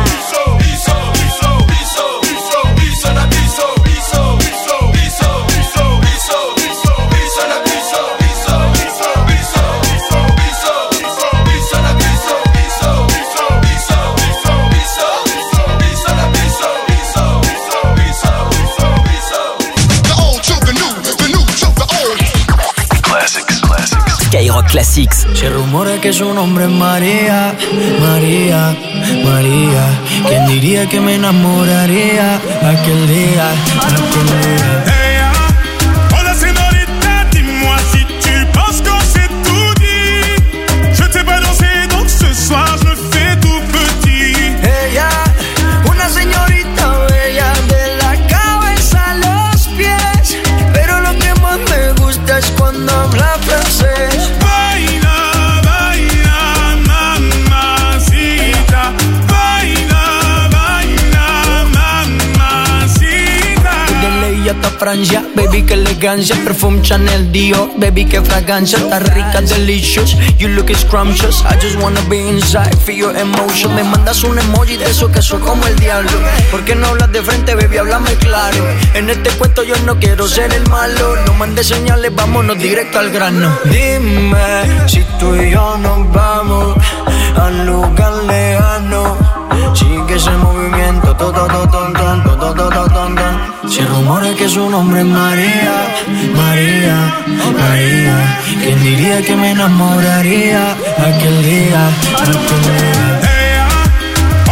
Skyrock Classics.
Se rumora que su nombre es María, María, María. ¿Quién diría que me enamoraría aquel día, aquel día? Cuando habla francés,
baila, baila, mamacita, baila, baila, mamacita.
De ley hasta Francia, baby que elegancia, perfume Chanel Dior, baby que fragancia, está rica, delicious, you look scrumptious, I just wanna be inside, feel your emotion. Me mandas un emoji de eso que soy como el diablo. ¿Por qué no hablas de frente, baby? Háblame claro. En este cuento yo no quiero ser el malo. No mandes señales, vámonos directo al grano. Dime si tú y yo nos vamos a un lugar lejano. Sigue ese movimiento, to, to, to, to, to, to, to, to, to, to. Se rumora que su nombre es María, María, María. ¿Quién diría que me enamoraría aquel día, aquel día?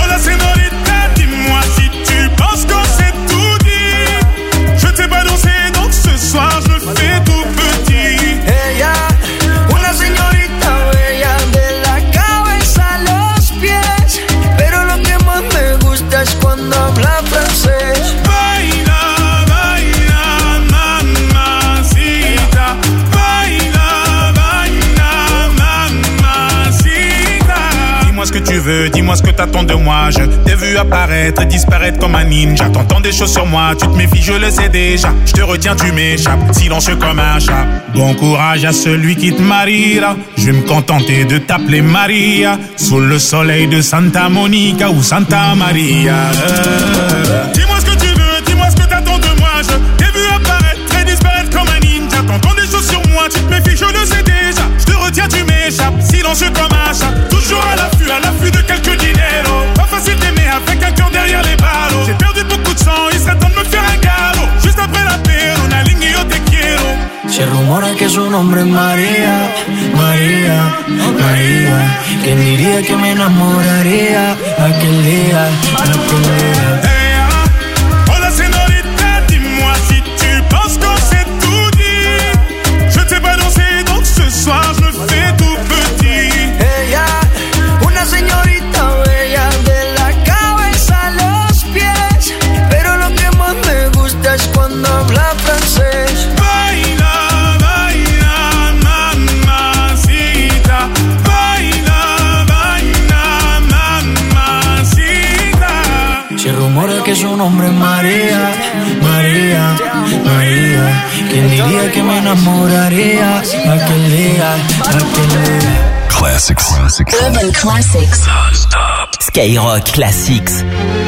veux, dis-moi ce que t'attends de moi. Je t'ai vu apparaître et disparaître comme un ninja. T'entends des choses sur moi, tu te méfies, je le sais déjà. Je te retiens, tu m'échappes, silencieux comme un chat. Bon courage à celui qui te mariera. Je vais me contenter de t'appeler Maria, sous le soleil de Santa Monica ou Santa Maria. Euh. Dis-moi ce que tu veux, dis-moi ce que t'attends de moi. Je t'ai vu apparaître et disparaître comme un ninja. T'entends des choses sur moi, tu te méfies, je le sais déjà. Je te retiens, tu m'échappes, silencieux comme un chat. Toujours à l'affût, à l'affût de quelques dineros. Pas facile d'aimer avec un cœur derrière les ballots. J'ai perdu beaucoup de sang, il serait temps de me faire un galop. Juste après la paix, una ligne yo te quiero.
Se rumora que su nombre es María, María, María. ¿Quién diría que me enamoraría aquel día, aquel día?
Hey, ah, hola señorita, dis-moi si tu penses qu'on s'est tout dit. Je ne sais pas danser, donc ce soir je me fais tout petit.
Ella, una señorita bella de la cabeza a los pies, pero lo que más me gusta es cuando habla francés.
Baila, baila, mamacita. Baila, baila, mamacita.
Se rumora que su nombre es María, María, María. ¿Quién diría que me enamoraría aquel día, aquel día?
Classics. Classics.
Urban Classics.
Non-stop. Skyrock Classics.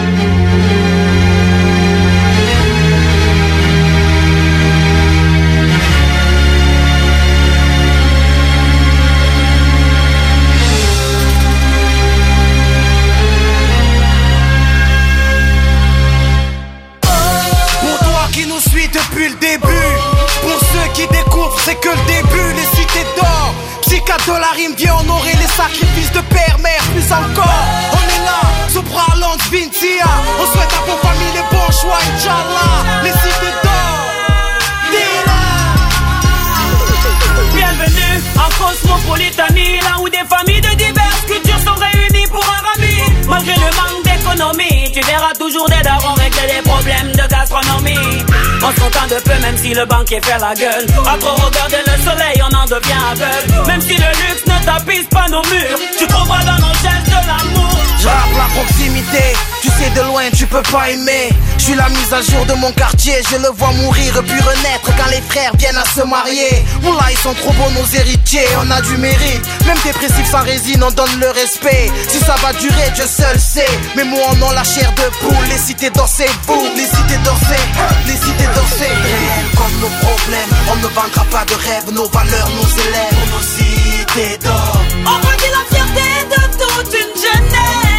Pour toi qui nous suis depuis le début, pour ceux qui découvrent c'est que le début, les cités d'or. Psychiatre de la rime vient honorer les sacrifices de père, mère, plus encore. On est là, Sopraland, Vintia. On souhaite à vos familles les bons choix, Inch'Allah. Les cités d'or,
Bienvenue en Cosmopolitanie, là où des familles de diverses cultures sont réunies pour un rami. Malgré le manque d'économie, tu verras toujours des darons régler des problèmes de gastronomie. On se contente de peu même si le banquier fait la gueule. À trop regarder le soleil, on en devient aveugle. Même si le luxe ne tapisse pas nos murs, tu trouveras dans nos gestes de l'amour.
J'rappe la proximité, tu sais de loin tu peux pas aimer. Je suis la mise à jour de mon quartier, je le vois mourir puis renaître quand les frères viennent à se marier. Oula ils sont trop beaux nos héritiers, on a du mérite. Même dépressifs sans résine, on donne le respect. Si ça va durer, Dieu seul sait. Mais moi on a la chair de poule, les cités d'or c'est vous. Les cités d'or c'est, les cités d'or c'est réel comme nos problèmes. On ne vaincra pas de rêves, nos valeurs nous élèvent. Nos cités d'or,
on redit la fierté de toute une jeunesse.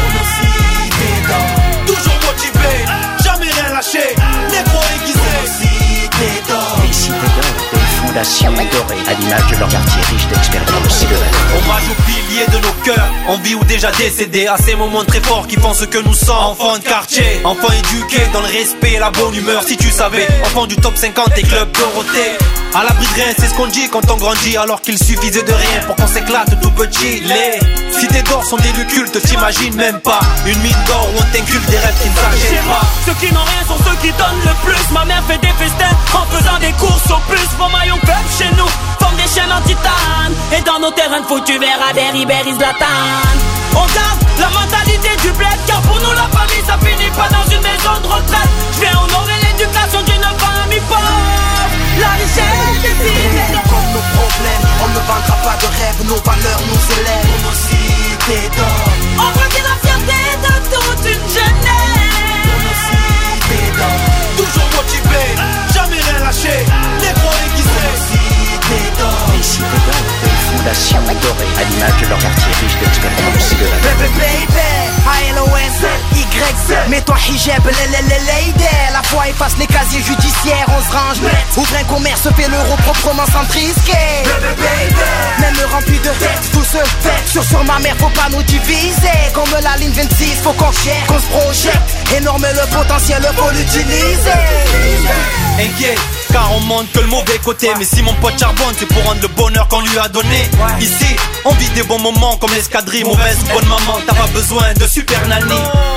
toujours motivé, jamais rien lâché, négro aiguisé.
Les cités d'or, des fondations dorées, à l'image de leur quartier riche d'expérience et de rêve.
Hommage aux piliers de nos cœurs, en vie ou déjà décédés, à ces moments très forts qui pensent que nous sommes enfants de quartier, enfants éduqués dans le respect et la bonne humeur. Si tu savais, enfants du top cinquante et club Dorothée. À l'abri de rien, c'est ce qu'on dit quand on grandit, alors qu'il suffisait de rien pour qu'on s'éclate tout petit. Les cités d'or sont des lieux cultes, t'imagines même pas une mine d'or où on t'inculque des rêves qui ne s'achètent pas.
Ceux qui n'ont rien sont ceux qui donnent le plus. Ma mère fait des festins en faisant des courses au plus. Vos maillons club chez nous forment des chaînes en titane, et dans nos terrains de foot tu verras des Ribéry Zlatan. On garde la mentalité du bled, car pour nous la famille ça finit pas dans une maison de retraite. Je vais honorer l'éducation d'une famille pauvre. La richesse des cités
comme nos problèmes, on ne vaincra pas de rêves, nos valeurs nous élèvent. Nos cités d'or,
on redit la fierté de toute une jeunesse.
Nos cités d'or, toujours motivé, jamais rien lâché, négro aiguisé. Nos cités d'or,
les cités d'or, des fondations dorées, à l'image de leur quartier riche d'expérience et de rêve.
Baby baby, A L O S Y Z, mets-toi hijab, lady. La foi efface les casiers judiciaires, on se range net. Ouvre un commerce, fais l'euro proprement sans te risquer. Baby baby, même rempli de textes, tout se fait. Sur sur ma mère, faut pas nous diviser. Comme la ligne vingt-six, faut qu'on gère, qu'on se projette. Énorme le potentiel, faut l'utiliser.
Inquiet, car on montre que le mauvais côté. Mais si mon pote charbonne, c'est pour rendre le bonheur qu'on lui a donné. Ici, on vit des bons moments comme l'escadrille. Mauvaise ou bonne maman, t'as pas besoin de super nanny.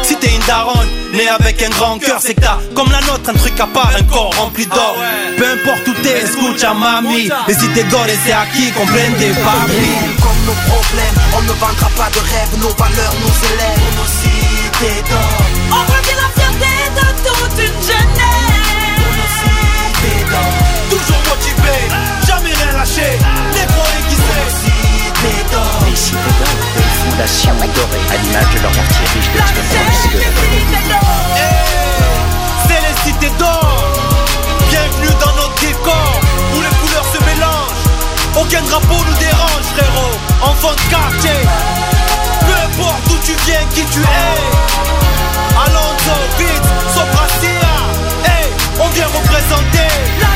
Si t'es une daronne, née avec un grand cœur, c'est que t'as, comme la nôtre, un truc à part, un corps rempli d'or. Peu importe où t'es, escucha mami. Les idées d'or et c'est acquis, comprennent des papis.
Comme nos problèmes, on ne vendra pas de rêves, nos valeurs nous élèvent, nos cités d'or.
On revient la fierté de toute une jeunesse.
Nos cités d'or.
Toujours motivé, jamais rien lâché, négro aiguisé.
Nos cités d'or.
Les cités d'or, des fondations dorées, à l'image de leur quartier riche d'expérience de la
C'est les cités d'or. Bienvenue dans notre décor, où les couleurs se mélangent. Aucun drapeau nous dérange, frérot. Enfant de quartier, peu importe d'où tu viens, qui tu es. Alonso, Beats, Sopracia, hey, on vient représenter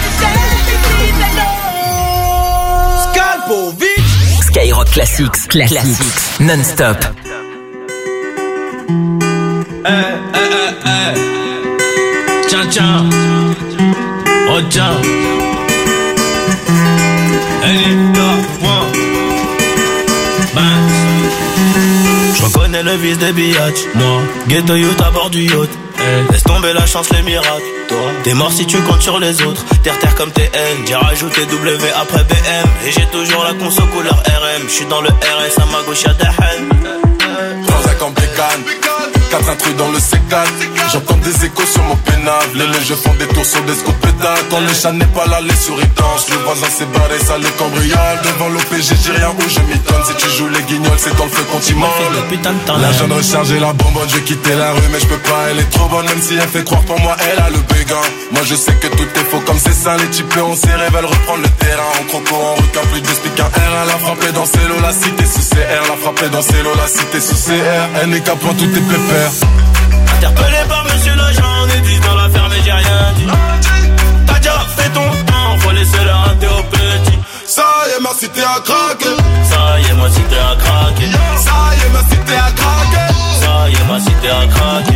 Scalpovic.
Skyrock Classics, Classics, non-stop.
Eh, eh, eh, eh. Tiens, tiens. Oh, tiens. Elle est là, point. Ben.
Je reconnais le vice des biatchs. Moi, ghetto youth à bord du yacht. Hey. Laisse tomber la chance, les miracles. Toi, t'es mort si tu comptes sur les autres. Terre terre comme T N, j'ai rajouté W après B M. Et j'ai toujours la conso couleur R M. J'suis dans le R S à ma gauche y'a Dahan.
Transac en bécane, quatre intrus dans le C quatre. J'entends des échos sur mon pénable. Les légers font des tours sur des scouts de pétard. Quand le chat n'est pas là, les souris dansent. Le voisin s'est barré, ça le cambriole. Devant l'O P G, j'ai rien où je m'étonne. Si tu joues les guignols, c'est dans le feu qu'on t'y molle. La jeune rechargée, la bonbonne, je vais quitter la rue, mais je peux pas, elle est trop bonne. Même si elle fait croire pour moi, elle a le béguin. Moi je sais que tout est faux comme c'est ça. Les types on s'y veulent reprendre le terrain. En croco, en requin, plus d'explique un R. Elle a frappé dans ses lots, la cité sous C R. La frappé dans ses lots, la cité sous C R. Elle n'est qu'à point, tout est pépère.
Interpellé par monsieur l'agent, on est dix dans l'affaire mais j'ai rien dit. T'as déjà fait ton temps, faut laisser leur rater au petit.
Ça y est, ma cité a craqué.
Ça y est, ma cité a craqué.
Ça y est, ma cité a craqué.
Ça y est, ma cité a craqué.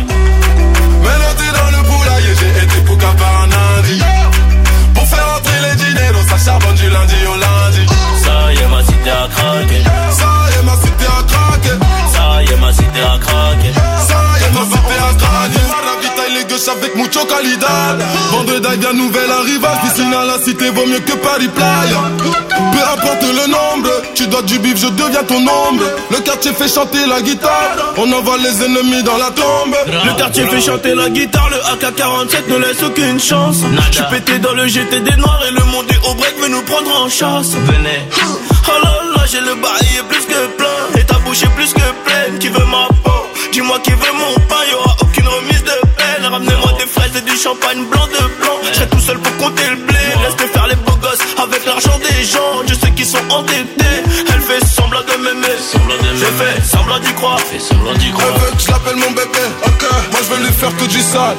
Menotté dans le poulailler, j'ai été pouka par un lundi. Pour faire entrer les dineros, ça charbonne du lundi au lundi.
Ça y est, ma cité a craqué.
Ça y est, ma cité a craqué.
Ça y est, ma cité a craqué.
Ça y est, ma cité a craqué. Ravitaille les gauches avec mucho calidad. Vendredi bien nouvelle arrivage. Piscine à la cité vaut mieux que Paris Playa. Peu importe le nombre, tu dois du bif, je deviens ton ombre. Le quartier fait chanter la guitare. On envoie les ennemis dans la tombe.
Le quartier fait chanter la guitare, le A K quarante-sept ne laisse aucune chance. J'suis pété dans le G T des noirs et le monde est au break veut nous prendre en chasse. Venez. Oh là là, j'ai le bail est plus que plein. Et ta bouche est plus que pleine. Qui veut ma peau? Dis-moi qui veut mon pain, y'aura aucune remise de peine. Ramenez-moi des fraises et du champagne blanc de blanc. J'serai tout seul pour compter le blé. Laisse-les faire les beaux gosses avec l'argent des gens. Je sais qu'ils sont endettés. Elle fait semblant de m'aimer. J'ai fait semblant d'y croire. Fais semblant d'y croire.
Elle veut que je l'appelle mon bébé. Ok, moi je vais lui faire que du sale.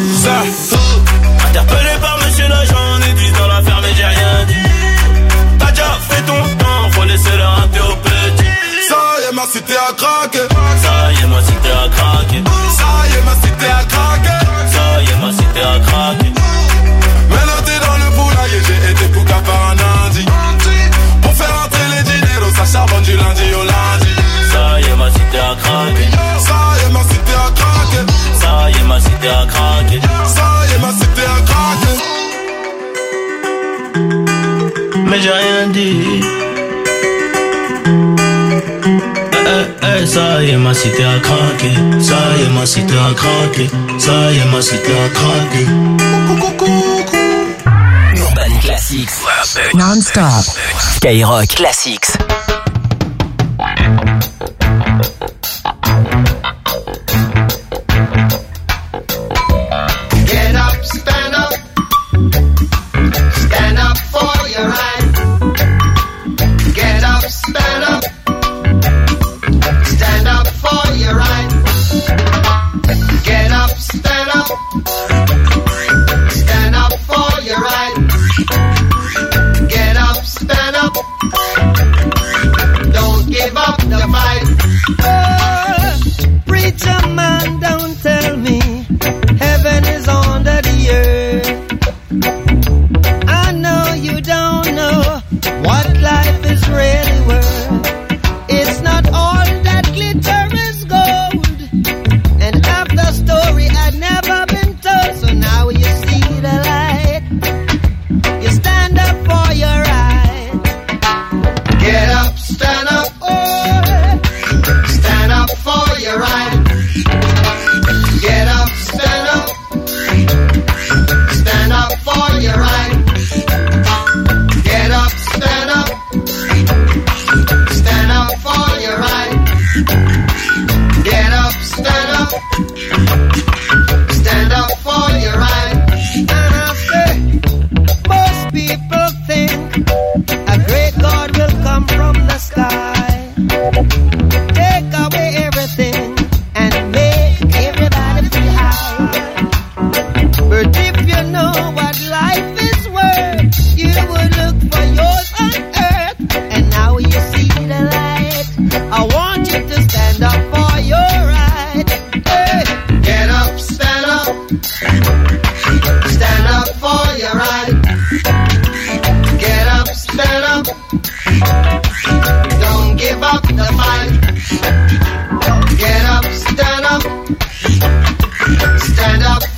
Ça.
Interpellé par monsieur l'agent, on est dix dans l'affaire mais j'ai rien dit. T'as déjà fait ton temps, faut laisser leur rater au petit.
Ça y est, ma cité a craqué.
Ça y est, ma cité a craqué.
Ça y est, ma cité a craqué.
Ça y est, ma cité a craqué.
Menotté dans le poulailler, j'ai été pouka par un lundi. Pour faire entrer les dineros, ça charbonne du lundi au lundi.
Ça y est, ma cité a craqué.
Ça y est, ma cité a craqué.
Ça y est, ma cité a craqué.
Ça y est, ma cité a craqué.
Mais j'ai rien dit. Eh, eh, ça y est, ma cité a craqué. Ça y est, ma cité a craqué. Ça y est, ma cité a craqué.
Urban Classics. Non-stop. Skyrock Classics.
Get up, stand up. Stand up for your right. Get up, stand up. Stand up for your right. Get up, stand up. Stand up for your right. Get up, stand up. Don't give up the fight.
Oh, preacher man, don't tell me heaven is under the earth. I know you don't know what life is really worth. It's not all that glitter is gold, and half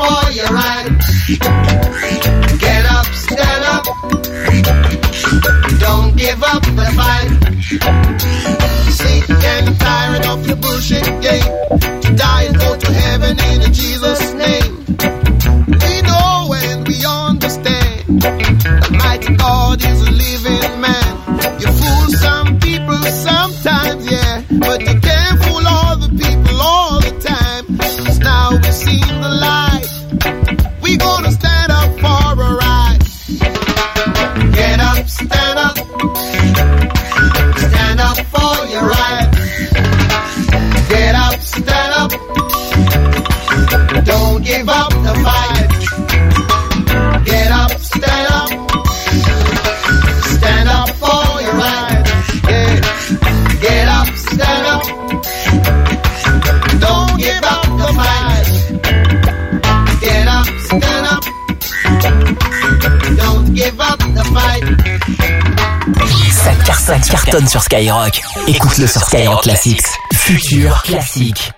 for your right. Get up, stand up. Don't give up the fight. Sick and tired of the bullshit game. Die and go to heaven in Jesus' name. We know and we understand that mighty God is a living man. You fool some people sometimes, yeah, but you can't fool all the people all the time. 'Cause now we've seen the light. We gonna stand up for a ride. Get up, stand up. Stand up for your right. Get up, stand up. Don't give up the fight. Get up, stand up. Stand up for your right. Yeah. Get up, stand up. Don't give up the fight. Get up, stand up. Don't give up the fight.
Ça cartonne, ça cartonne sur Skyrock. Écoute-le sur Skyrock Classics. Futur classique.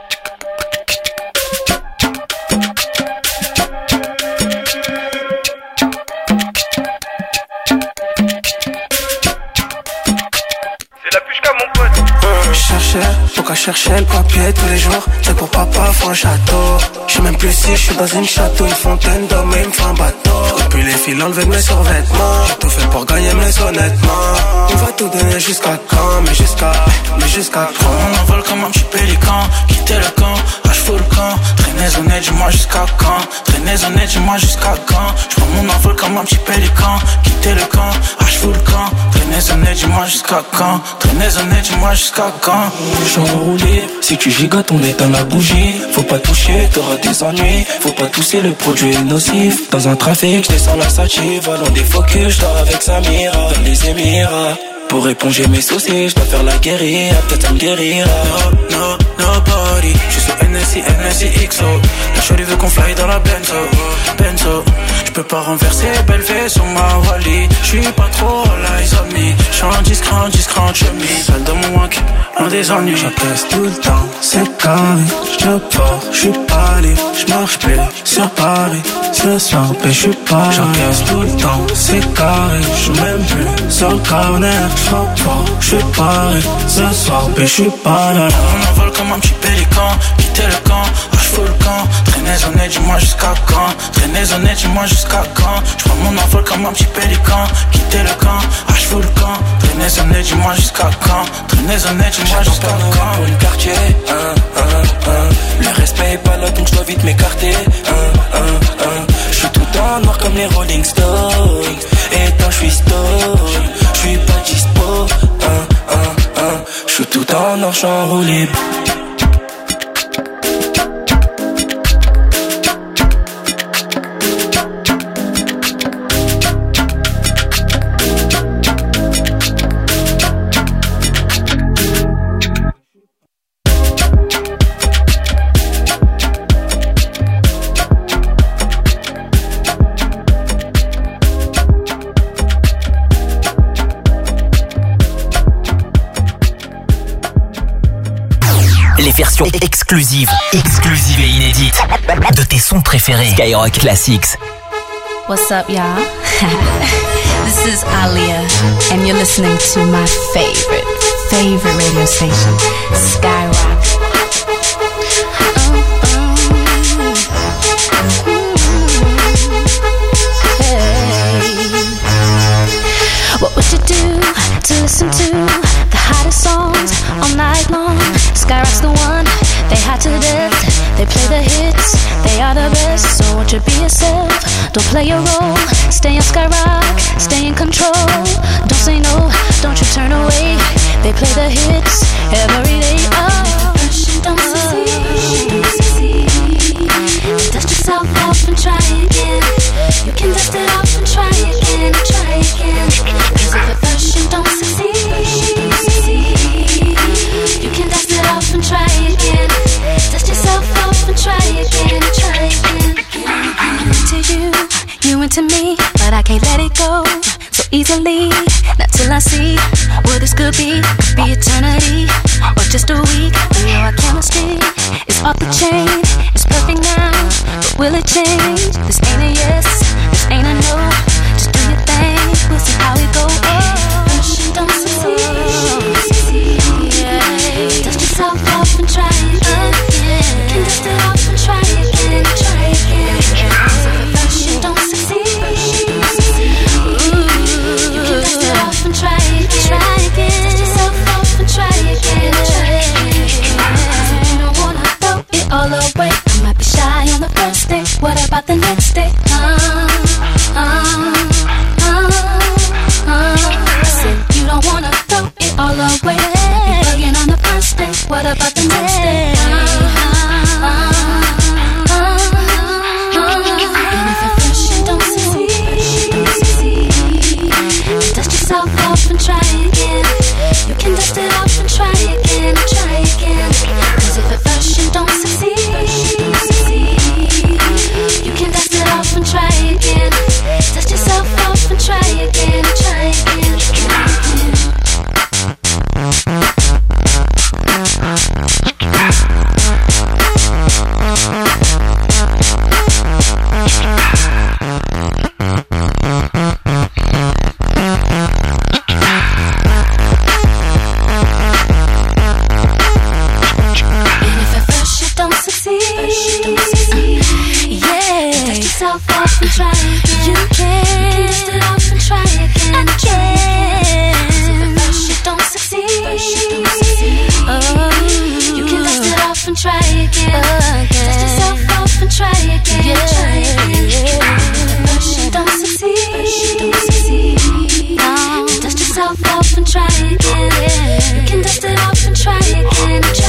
Faut qu'à chercher le papier tous les jours. C'est pour papa, faut un château. J'suis même plus si, j'suis dans une château, une fontaine d'hommes et il me faut un bateau. Depuis les fils enlever mes survêtements. J'ai tout fait pour gagner, mais honnêtement, on va tout donner jusqu'à quand? Mais jusqu'à, mais jusqu'à quand? On envole comme un petit pélican. Quitter le camp, H full le camp. Traînez honnête, dis-moi jusqu'à quand? Traînez honnête, dis-moi jusqu'à quand? J'prends mon envol comme un petit pélican. Quitter le camp, H full le camp. Traînez honnête, dis-moi jusqu'à quand? Traînez honnête, dis-moi jusqu'à quand? J'suis enroulé, si tu gigotes on éteint la bougie. Faut pas toucher, t'auras des ennuis. Faut pas tousser, le produit est nocif. Dans un trafic, j'descends la sachi. Volant des focus, j'dors avec Samira. Dans les Émirats, pour éponger mes soucis, j'dois faire la guérilla. Peut-être ça me guérira. No, no, nobody. J'suis sur N S I, N S I X O. La shorty veut qu'on fly dans la Benzo, Benzo. J'peux pas renverser, belle fée sur ma Wally. J'suis pas trop all eyes on me. J'suis discret, discret en chemise. Seul dans mon wank, loin des ennuis. J'appelle tout le temps, c'est carré. J'te porte, j'suis pas libre. J'marche plus sur Paris. Ce soir, ben j'suis pas. J'encaisse tout le temps, c'est carré. J'suis même plus sur le corner. J'frappe pas, j'suis paré. Ce soir, ben j'suis pas là. On envole comme un petit pélican. Quitter le camp, H full le camp. Traînez honnête, dis-moi jusqu'à quand? Traînez honnête, dis-moi jusqu'à quand? J'prends mon envol comme un petit pélican. Quitter le camp, H full le camp. Traînez honnête, dis-moi jusqu'à quand? Traînez honnête, dis-moi jusqu'à quand? Pour le quartier, hein, hein, hein. Le respect est pas là donc j'dois vite m'écarter, hein, hein, hein. J'suis tout en noir comme les Rolling Stones. Et quand j'suis stone, j'suis pas dispo, hein, hein, hein. J'suis tout en noir, j'suis enroulé.
Version exclusive, exclusive et inédite de tes sons préférés. Skyrock Classics.
What's up, y'all? This is Alia, and you're listening to my favorite, favorite radio station, Skyrock. What would you do to listen to the hottest songs all night long? Skyrock's the one, they hot to death. They play the hits, they are the best. So won't you be yourself, don't play your role. Stay on Skyrock, stay in control. Don't say no, don't you turn away. They play the hits every day. Oh, don't succeed. Dust yourself off and try again. You can dust it off and try again, try again. Cause if at first you don't succeed, you can dust it off and try again. Dust yourself off and try again, try again. I'm into you, you into me, but I can't let it go so easily. Not till I see what this could be. Could be eternity or just a week. We know our chemistry is off the chain. It's perfect now, but will will it change? This ain't a yes, this ain't a no. Just do your thing, we'll see how it go. Oh, she don't succeed. Yeah. Dust yourself off and try it again. You can dust it off and try again, try again. So at first you don't succeed. Ooh, you can dust it off and try it, try again. Dust yourself off and try again, try again. So you don't wanna throw it all away. I might be shy on the first day. What about the next day? Uh, uh, uh, uh. I said you don't wanna throw it all away. You're bugging on the first day. What about the next day? Uh, uh, uh, uh, uh. And if at first you don't succeed, dust yourself off and try again. You can dust it off and try again, try again. Cause if at first you don't succeed, you can dust it off and try again. Dust yourself off and try again, try again, try again. Off and try again. You can dust it off and try again. Again. If at first you don't succeed, oh, you can dust it off and try again. Dust yourself off and try again. Try again. If at first you don't succeed, no, dust yourself off and try again. You can dust it off and try again. Try